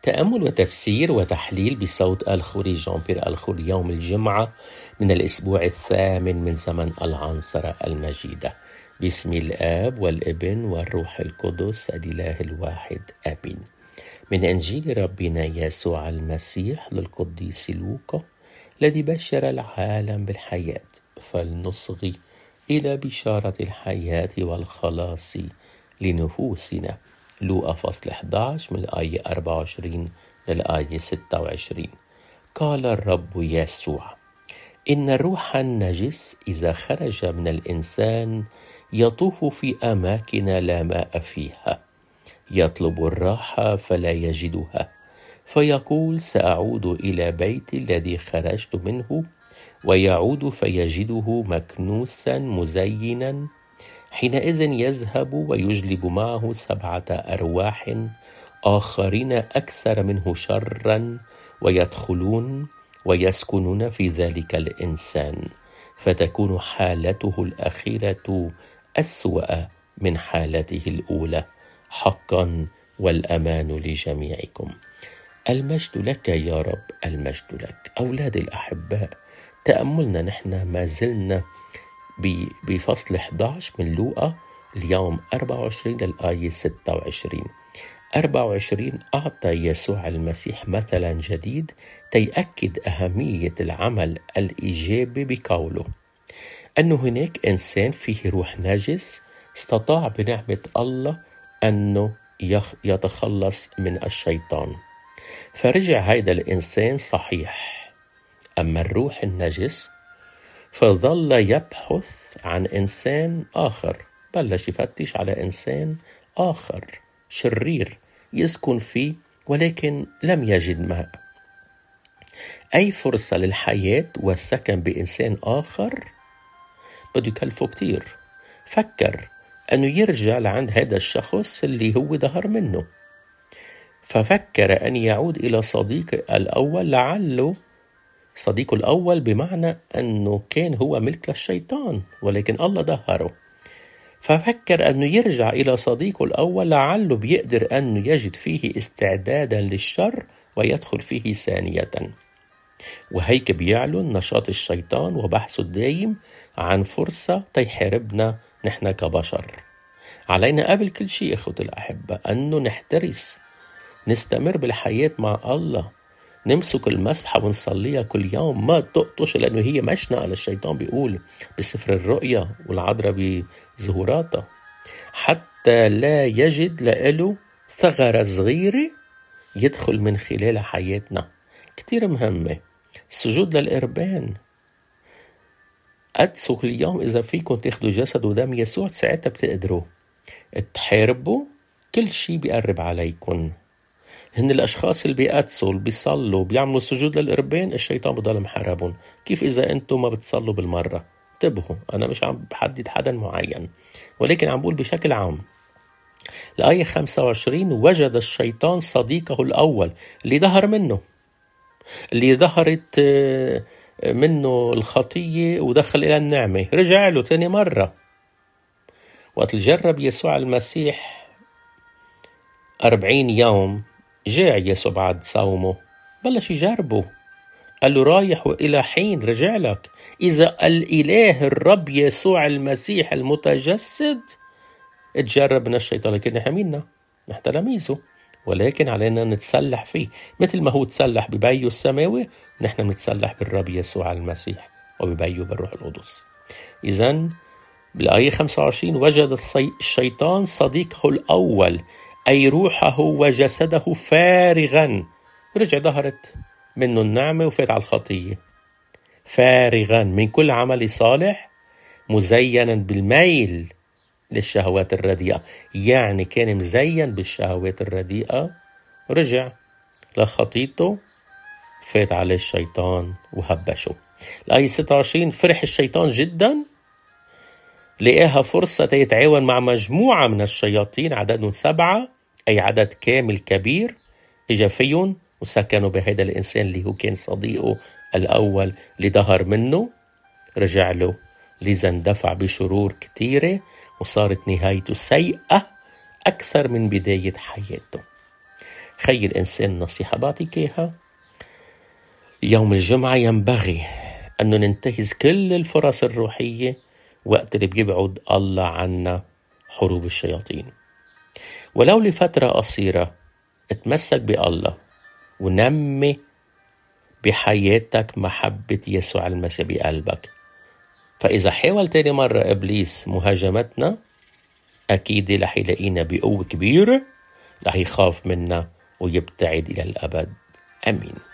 تأمل وتفسير وتحليل بصوت الخوري جان بيير الخوري يوم الجمعة من الأسبوع الثامن من زمن العنصرة المجيدة. باسم الآب والابن والروح القدس الإله الواحد آمين. من إنجيل ربنا يسوع المسيح للقديس لوقا الذي بشر العالم بالحياة، فلنصغي إلى بشارة الحياة والخلاص لنفوسنا. لوقا فصل 11 من الآية 24 للآية 26. قال الرب يسوع: إن الروح النجس إذا خرج من الإنسان يطوف في أماكن لا ماء فيها، يطلب الراحة فلا يجدها، فيقول سأعود إلى بيتي الذي خرجت منه، ويعود فيجده مكنوسا مزينا. حينئذ يذهب ويجلب معه 7 أرواح آخرين أكثر منه شرا، ويدخلون ويسكنون في ذلك الإنسان، فتكون حالته الأخيرة أسوأ من حالته الأولى. حقا والأمان لجميعكم. المجد لك يا رب، المجد لك. أولاد الأحباء، تأملنا نحن ما زلنا بفصل 11 من لوقا، اليوم 24 للآية 26. 24 أعطى يسوع المسيح مثلا جديد تيأكد أهمية العمل الإيجابي بقوله أنه هناك إنسان فيه روح نجس استطاع بنعمة الله أنه يتخلص من الشيطان، فرجع هذا الإنسان صحيح. أما الروح النجس فظل يبحث عن إنسان آخر، بلش يفتش على إنسان آخر شرير يسكن فيه، ولكن لم يجد ماء. أي فرصة للحياة والسكن بإنسان آخر بده يكلفه كتير. فكر أنه يرجع لعند هذا الشخص اللي هو ظهر منه، ففكر أن يعود إلى صديقه الأول، لعله صديقه الأول بمعنى أنه كان هو ملك للشيطان ولكن الله ظهره. ففكر أنه يرجع إلى صديقه الأول، لعله بيقدر أنه يجد فيه استعدادا للشر ويدخل فيه ثانية. وهيك بيعلن نشاط الشيطان وبحثه الدايم عن فرصة تيحاربنا نحن كبشر. علينا قبل كل شيء أخوتي الأحبة أنه نحترس، نستمر بالحياة مع الله، نمسك المسبحة ونصليها كل يوم، ما تقطش، لأنه هي مشنقة للشيطان بيقول بسفر الرؤيا والعذراء بظهوراتها، حتى لا يجد له ثغرة صغيرة يدخل من خلال حياتنا. كتير مهمة السجود للقربان. قدسوا كل يوم إذا فيكم تاخدوا جسد ودم يسوع، ساعتها بتقدروا تحاربوا كل شيء بيقرب عليكم. هن الأشخاص اللي بيقدسوا، اللي بيصلوا، بيعملوا سجود للقربان، الشيطان بضل محاربهم. كيف إذا أنتم ما بتصلوا بالمرة؟ انتبهوا، أنا مش عم بحدد حدا معين، ولكن عم بقول بشكل عام. الآية 25: وجد الشيطان صديقه الأول اللي ظهر منه، اللي ظهرت منه الخطية ودخل إلى النعمة، رجع له تاني مرة. وقت جرب يسوع المسيح 40 يوم، جاع يسوع بعد صومه، بلش يجربه، قال له رايح وإلى حين رجع لك؟ إذا الإله الرب يسوع المسيح المتجسد اتجرب من الشيطان، لكن نحن منا، نحن تلاميذه، ولكن علينا نتسلح فيه مثل ما هو تسلح ببيه السماوي. نحن نتسلح بالرب يسوع المسيح وببيه بالروح القدس. إذن بالآية 25: وجد الشيطان صديقه الأول، أي روحه وجسده فارغا. رجع ظهرت منه النعمة وفات على الخطية، فارغا من كل عمل صالح، مزينا بالميل للشهوات الرديئة. يعني كان مزين بالشهوات الرديئة، رجع لخطيته، فات عليه الشيطان وهبشه. الآية 26: فرح الشيطان جدا، لقاها فرصة يتعاون مع مجموعة من الشياطين عددهم 7، أي عدد كامل كبير، إجا فيهم وسكنوا بهذا الإنسان اللي هو كان صديقه الأول اللي ظهر منه. رجع له، لذا اندفع بشرور كتيرة وصارت نهايته سيئة أكثر من بداية حياته. خير إنسان نصيحة بعطيك إياها، يوم الجمعة ينبغي أن ننتهز كل الفرص الروحية وقت اللي بيبعد الله عنا حروب الشياطين، ولو لفترة قصيرة اتمسك بالله ونمي بحياتك محبة يسوع المسيح بقلبك. فإذا حاول تاني مرة إبليس مهاجمتنا، أكيد رح يلاقينا بقوة كبيرة، رح يخاف منا ويبتعد إلى الأبد. آمين.